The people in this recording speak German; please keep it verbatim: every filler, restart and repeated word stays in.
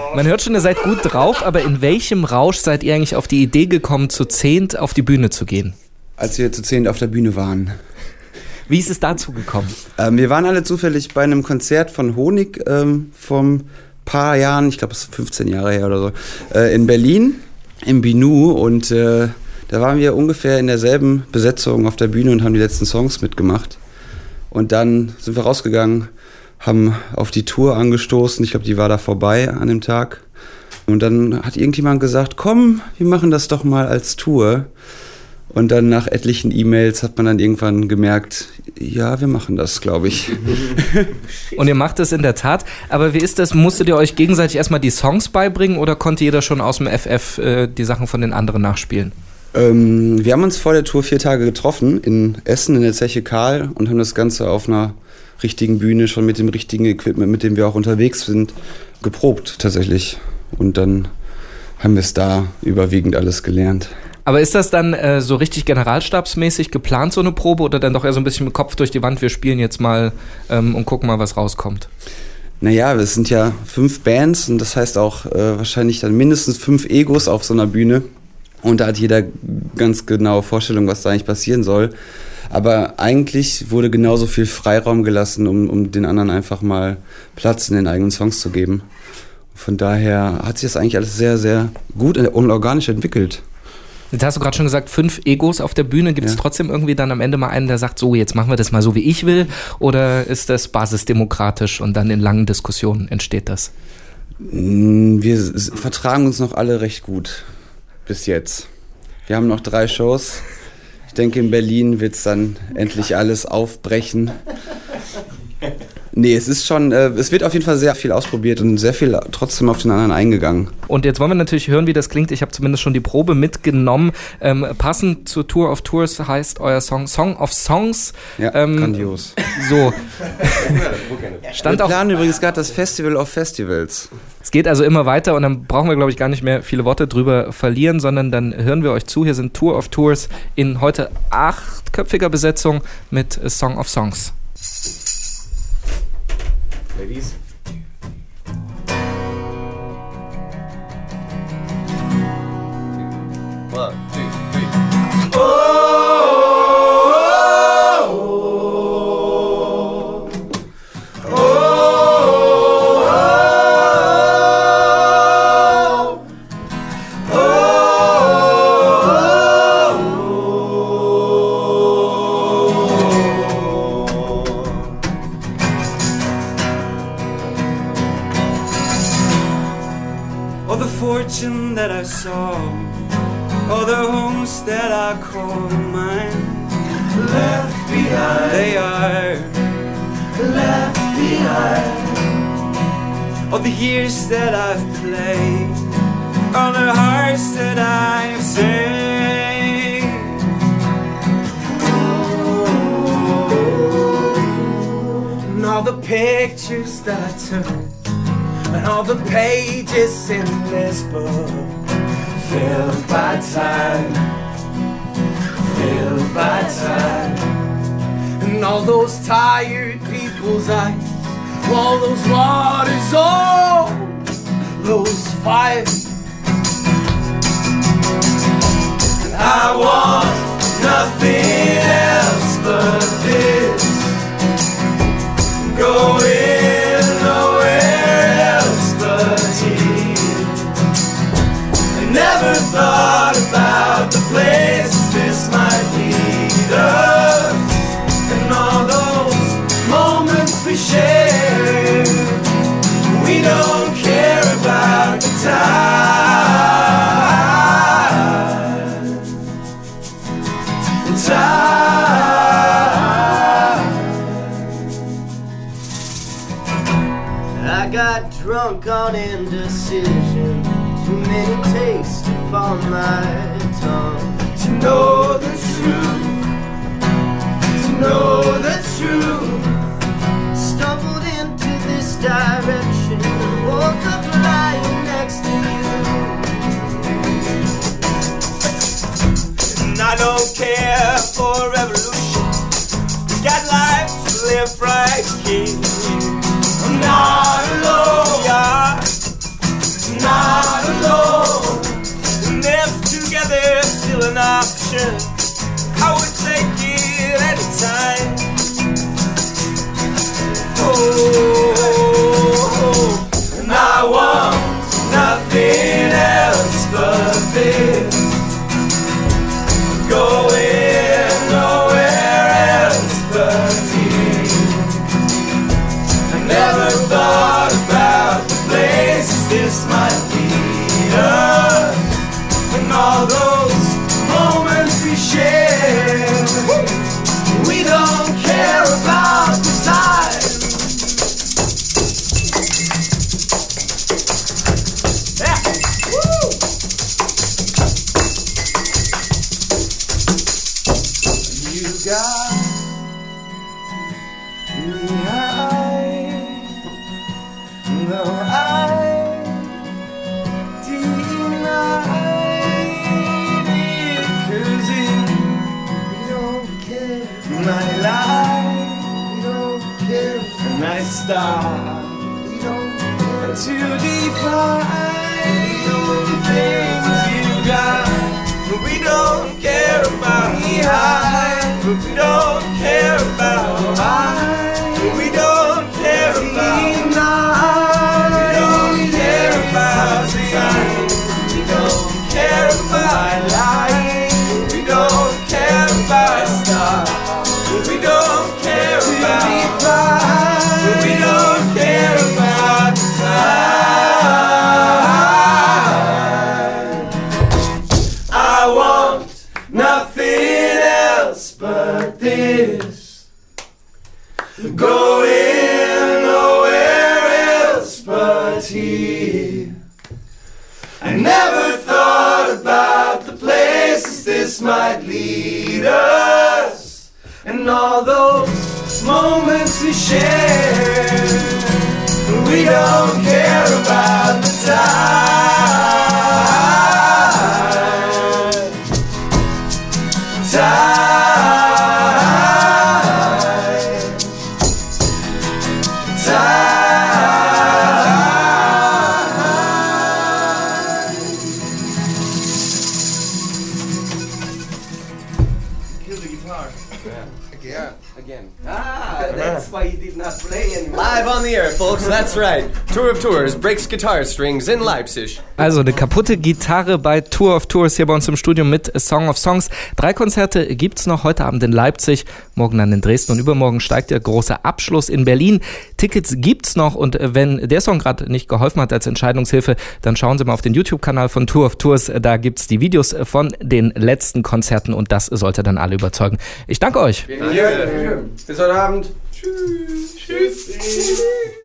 Man hört schon, ihr seid gut drauf, aber in welchem Rausch seid ihr eigentlich auf die Idee gekommen, zu zehnt auf die Bühne zu gehen? Als wir zu zehnt auf der Bühne waren. Wie ist es dazu gekommen? Ähm, wir waren alle zufällig bei einem Konzert von Honig ähm, vom paar Jahren, ich glaube es ist fünfzehn Jahre her oder so, äh, in Berlin, im Binu, und äh, da waren wir ungefähr in derselben Besetzung auf der Bühne und haben die letzten Songs mitgemacht. Und dann sind wir rausgegangen, haben auf die Tour angestoßen, ich glaube, die war da vorbei an dem Tag. Und dann hat irgendjemand gesagt, komm, wir machen das doch mal als Tour. Und dann nach etlichen E-Mails hat man dann irgendwann gemerkt, ja, wir machen das, glaube ich. Und ihr macht das in der Tat. Aber wie ist das? Musstet ihr euch gegenseitig erstmal die Songs beibringen oder konnte jeder schon aus dem F F äh, die Sachen von den anderen nachspielen? Ähm, wir haben uns vor der Tour vier Tage getroffen in Essen in der Zeche Karl und haben das Ganze auf einer richtigen Bühne schon mit dem richtigen Equipment, mit dem wir auch unterwegs sind, geprobt tatsächlich. Und dann haben wir es da überwiegend alles gelernt. Aber ist das dann äh, so richtig generalstabsmäßig geplant, so eine Probe, oder dann doch eher so ein bisschen mit Kopf durch die Wand, wir spielen jetzt mal ähm, und gucken mal, was rauskommt? Naja, es sind ja fünf Bands und das heißt auch äh, wahrscheinlich dann mindestens fünf Egos auf so einer Bühne. Und da hat jeder ganz genaue Vorstellung, was da eigentlich passieren soll. Aber eigentlich wurde genauso viel Freiraum gelassen, um, um den anderen einfach mal Platz in den eigenen Songs zu geben. Von daher hat sich das eigentlich alles sehr, sehr gut und organisch entwickelt. Jetzt hast du gerade schon gesagt, fünf Egos auf der Bühne. Gibt es ja trotzdem irgendwie dann am Ende mal einen, der sagt, so, jetzt machen wir das mal so, wie ich will? Oder ist das basisdemokratisch und dann in langen Diskussionen entsteht das? Wir vertragen uns noch alle recht gut. Bis jetzt. Wir haben noch drei Shows. Ich denke, in Berlin wird es dann endlich alles aufbrechen. Nee, es ist schon, äh, es wird auf jeden Fall sehr viel ausprobiert und sehr viel trotzdem auf den anderen eingegangen. Und jetzt wollen wir natürlich hören, wie das klingt. Ich habe zumindest schon die Probe mitgenommen. Ähm, passend zur Tour of Tours heißt euer Song Song of Songs. Ja, ähm, grandios. So. Stand wir auch, planen übrigens gerade das Festival of Festivals. Es geht also immer weiter und dann brauchen wir, glaube ich, gar nicht mehr viele Worte drüber verlieren, sondern dann hören wir euch zu. Hier sind Tour of Tours in heute achtköpfiger Besetzung mit Song of Songs. Ladies. One, two, three. Oh, oh, oh, oh, oh, the fortune that I saw, all the homes that I call mine, left behind, they are left behind. All the years that I've played, all the hearts that I've saved. And all the pictures that I took, and all the pages in this book, filled by time, filled by time. And all those tired people's eyes, all those waters, all those fires. I want nothing else but this, going nowhere else but here. I never thought about the places this might lead us, and all those moments we share. We don't care about the time. Time. I got drunk on indecision, too many tastes upon my tongue. To know the truth, to know the truth. Stumbled into this direction, woke up lying next to you. And I don't care for revolution, we got life to live right here. I'm not alone, yeah. never thought about the places this might lead us, and all those moments we share. We don't care about the time. Yeah. Woo. You got me high, though I deny it, 'cause in we don't care, my life, we don't care, and I start, we don't care to define things you got. We don't care about me high, we don't care about high, we don't care about night, we don't care about time, we don't care about my life, we don't care about stars, we don't care about fire, we don't care about time. I want nothing else but this, going nowhere else but here. I never thought about the places this might lead us, and all those moments we share. We don't care about the time. Time. Yeah, again. Ah, that's why you did not play anymore. Live on the air, folks, that's right. Tour of Tours breaks guitar strings in Leipzig. Also eine kaputte Gitarre bei Tour of Tours hier bei uns im Studio mit A Song of Songs. Drei Konzerte gibt's noch heute Abend in Leipzig, morgen dann in Dresden und übermorgen steigt der große Abschluss in Berlin. Tickets gibt's noch und wenn der Song gerade nicht geholfen hat als Entscheidungshilfe, dann schauen Sie mal auf den YouTube-Kanal von Tour of Tours. Da gibt's die Videos von den letzten Konzerten und das sollte dann alle überzeugen. Ich danke euch. Vielen Dank. Bis heute Abend. Tschüss. Tschüss.